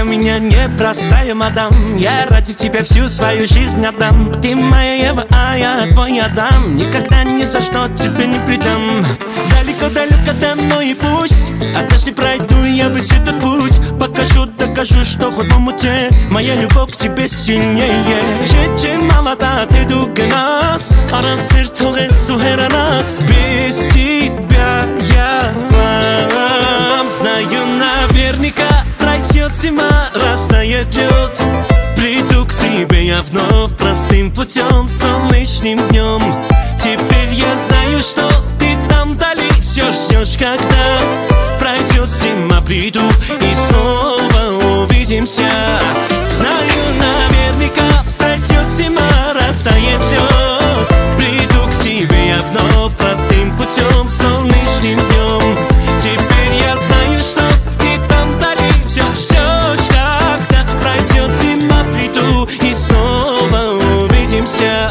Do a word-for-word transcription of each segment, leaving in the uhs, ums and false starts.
меня непростая мадам. Я ради тебя всю свою жизнь отдам. Ты моя Ева, а я твой Адам. Никогда ни за что тебе не предам. Далеко-далеко домой и пусть однажды пройду я весь этот путь. Покажу, докажу, что хоть в омуте моя любовь к тебе сильнее. Че-че молода, ты дугнас, арансыр тогес сухеранас. Без тебя я вам знаю наверняка. Пройдет зима, растает лед. Приду к тебе я вновь простым путем, солнечным днем. Теперь я знаю, что ты там вдали все ждешь, когда пройдет зима, приду и снова увидимся. Знаю наверняка, пройдет зима, растает лед. Приду к тебе я вновь простым путем, солнечным днем. Теперь я знаю, что ты там вдали все ждешь, когда пройдет зима, приду и снова увидимся.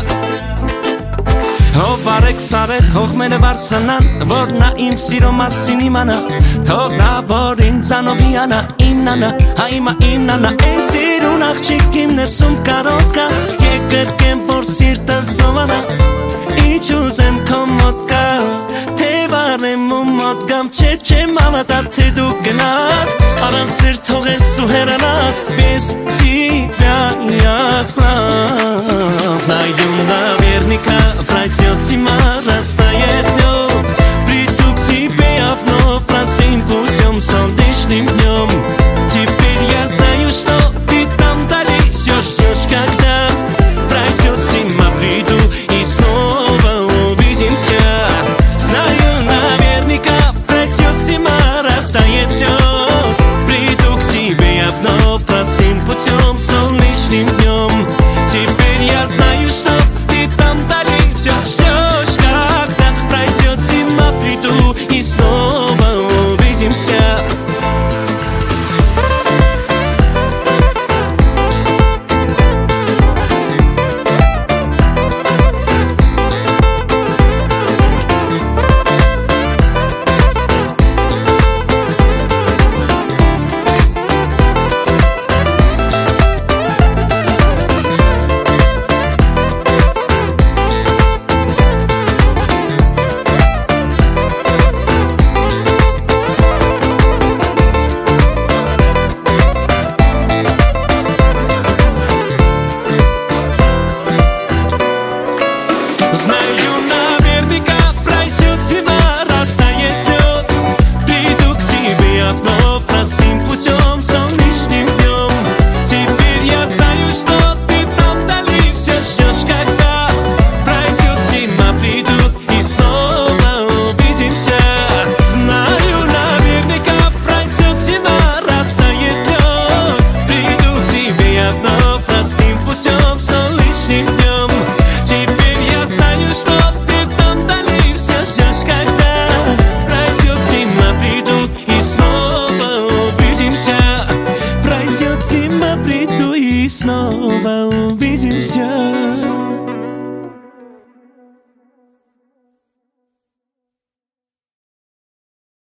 Ովարեք սարեր հողմերը վարսանան, որ նա իմ սիրո մասին իմանա. Թող նա որ ինձանով իանա, իմ նանա, հա իմա իմ նանա. Այն սիրուն աղջիկ իմ ներսում կարոտ կա, եկրկեմ որ սիրտը զովանա. Ինչ ուզեմ քո մոտ կա, թե վարեմ ու մոտ գամ. Չէ չէ մալատա թե դու գնաս, առանց սեր թողես ու հեռանաս. Без тебя я знаю наверняка, пройдет зима,